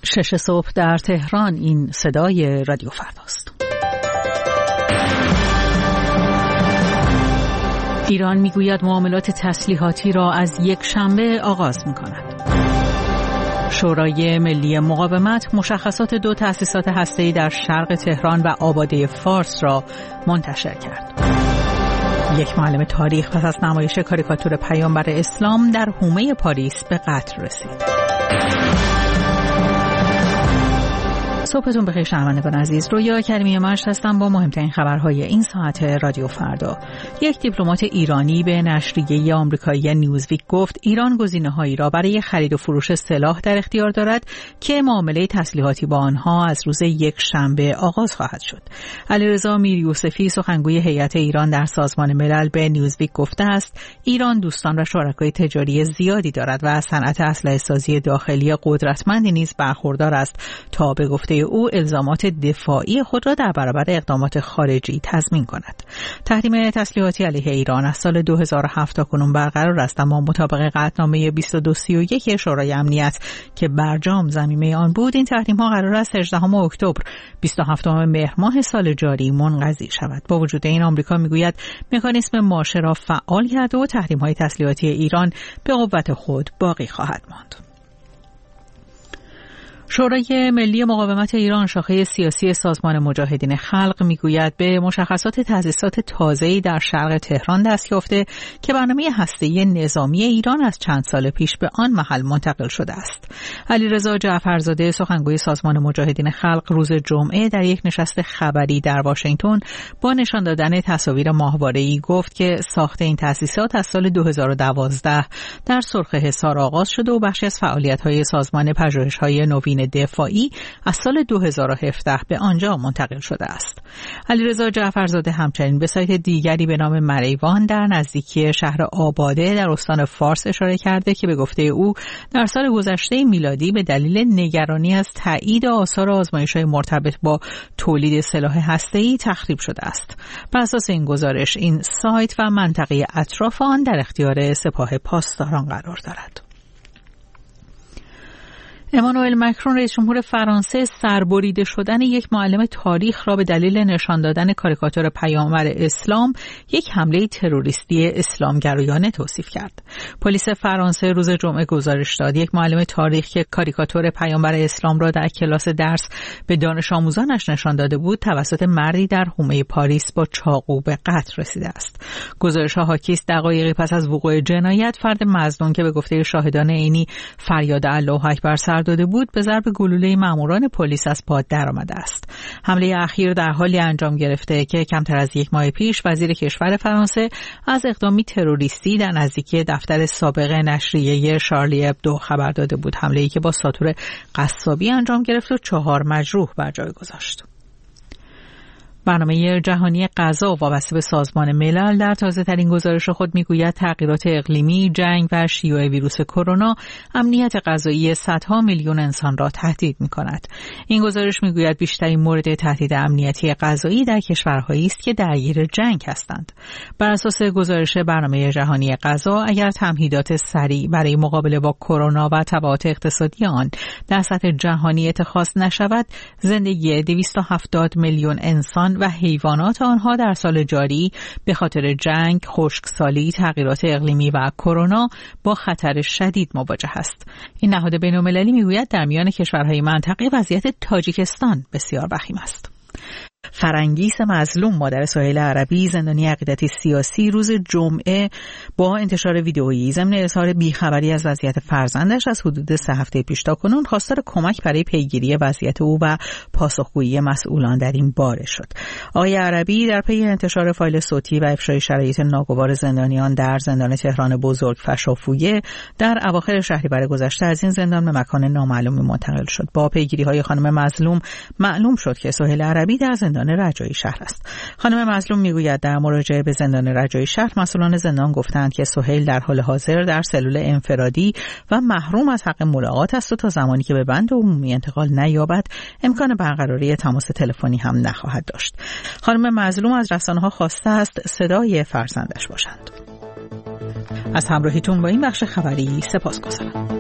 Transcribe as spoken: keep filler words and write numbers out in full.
شش صبح در تهران. این صدای رادیو فرداست. ایران میگوید معاملات تسلیحاتی را از یک شنبه آغاز می‌کند. شورای ملی مقاومت مشخصات دو تأسیسات هسته‌ای در شرق تهران و آباده فارس را منتشر کرد. یک معلم تاریخ پس از نمایش کاریکاتور پیامبر اسلام در حومه پاریس به قتل رسید. صبحتون بخیر شنوندگان عزیز. رویا کریمی مشت هستم با مهمترین خبرهای این ساعت رادیو فردا. یک دیپلمات ایرانی به نشریه آمریکایی نیوزویک گفت ایران گزینه‌هایی را برای خرید و فروش سلاح در اختیار دارد که معامله تسلیحاتی با آنها از روز یک شنبه آغاز خواهد شد. علیرضا میریوسفی سخنگوی هیئت ایران در سازمان ملل به نیوزویک گفته است ایران دوستان و شرکای تجاری زیادی دارد و از صنعت اسلحه سازی داخلی قدرتمندی نیز برخوردار است تا به گفته او الزامات دفاعی خود را در برابر اقدامات خارجی تضمین کند. تحریم تسلیحاتی علیه ایران از سال دو هزار و هفت تا کنون برقرار است، اما مطابق قطعنامه بیست و دو سی و یک شورای امنیت که برجام ضمیمه آن بود، این تحریم ها قرار است هجدهم اکتبر بیست و هفتم مهر ماه سال جاری منقضی شود. با وجود این آمریکا میگوید مکانیسم ماشه را فعال کرده و تحریم های تسلیحاتی ایران به قوت خود باقی خواهد ماند. شورای ملی مقاومت ایران شاخه سیاسی سازمان مجاهدین خلق میگوید به مشخصات تأسیسات تازه‌ای در شرق تهران دست یافته که برنامه هسته‌ای نظامی ایران از چند سال پیش به آن محل منتقل شده است. علیرضا جعفرزاده سخنگوی سازمان مجاهدین خلق روز جمعه در یک نشست خبری در واشنگتن با نشان دادن تصاویر ماهواره‌ای گفت که ساخت این تأسیسات از سال دو هزار و دوازده در سرخ حصار آغاز شده و بخشی از فعالیت‌های سازمان پژوهش‌های نوین دفاعی از سال دو هزار و هفده به آنجا منتقل شده است. علیرضا جعفرزاده همچنین به سایت دیگری به نام مریوان در نزدیکی شهر آباده در استان فارس اشاره کرده که به گفته او در سال گذشته میلادی به دلیل نگرانی از تایید آثار آزمایش‌های مرتبط با تولید سلاح هسته‌ای تخریب شده است. بر اساس این گزارش این سایت و منطقه اطراف آن در اختیار سپاه پاسداران قرار دارد. امانوئل مکرون رئیس جمهور فرانسه سربریده شدن یک معلم تاریخ را به دلیل نشان دادن کاریکاتور پیامبر اسلام یک حمله تروریستی اسلامگرایانه توصیف کرد. پلیس فرانسه روز جمعه گزارش داد یک معلم تاریخ که کاریکاتور پیامبر اسلام را در کلاس درس به دانش آموزانش نشان داده بود توسط مردی در حومه پاریس با چاقو به قتل رسیده است. گزارش‌ها حاکی است دقایقی پس از وقوع جنایت فرد مظنون که به گفته شاهدان عینی فریاد الله اکبر سر داده بود به ضرب گلوله ماموران پلیس از پا درآمده است. حمله اخیر در حالی انجام گرفته که کمتر از یک ماه پیش وزیر کشور فرانسه از اقدامی تروریستی در نزدیکی دفتر سابق نشریه شارلی ابدو خبر داده بود، حمله‌ای که با ساتور قصابی انجام گرفت و چهار مجروح بر جای گذاشت. برنامه جهانی غذا وابسته به سازمان ملل در تازه‌ترین گزارش خود میگوید تغییرات اقلیمی، جنگ و شیوع ویروس کرونا امنیت غذایی صدها میلیون انسان را تهدید می‌کند. این گزارش میگوید بیشترین مورد تهدید امنیتی غذایی در کشورهایی است که درگیر جنگ هستند. بر اساس گزارش برنامه جهانی غذا، اگر تمهیدات سریع برای مقابله با کرونا و تبعات اقتصادی آن در سطح جهانی اتخاذ نشود، زندگی دویست و هفتاد میلیون انسان و حیوانات آنها در سال جاری به خاطر جنگ، خشکسالی، تغییرات اقلیمی و کرونا با خطر شدید مواجه است. این نهاد بین‌المللی میگوید در میان کشورهای منطقه وضعیت تاجیکستان بسیار وخیم است. فرنگیس مظلوم مادر سهیل عربی زندانی عقیدتی سیاسی روز جمعه با انتشار ویدئویی ضمن اظهار بیخبری از وضعیت فرزندش از حدود سه هفته پیش تا کنون خواستار کمک برای پیگیری وضعیت او و پاسخگویی مسئولان در این باره شد. آقای عربی در پی انتشار فایل صوتی و افشای شرایط ناگوار زندانیان در زندان تهران بزرگ فشافویه در اواخر شهریور گذشته از این زندان به مکان نامعلومی منتقل شد. با پیگیری‌های خانم مظلوم معلوم شد که سهیل عربی در زندان رجایی شهر است. خانم مظلوم میگوید در مراجعه به زندان رجایی شهر مسئولان زندان گفتند که سهیل در حال حاضر در سلول انفرادی و محروم از حق ملاقات است و تا زمانی که به بند عمومی انتقال نیابد امکان برقراری تماس تلفنی هم نخواهد داشت. خانم مظلوم از رسانه‌ها خواسته است صدای فرزندش باشند. از همراهیتون با این بخش خبری سپاسگزارم.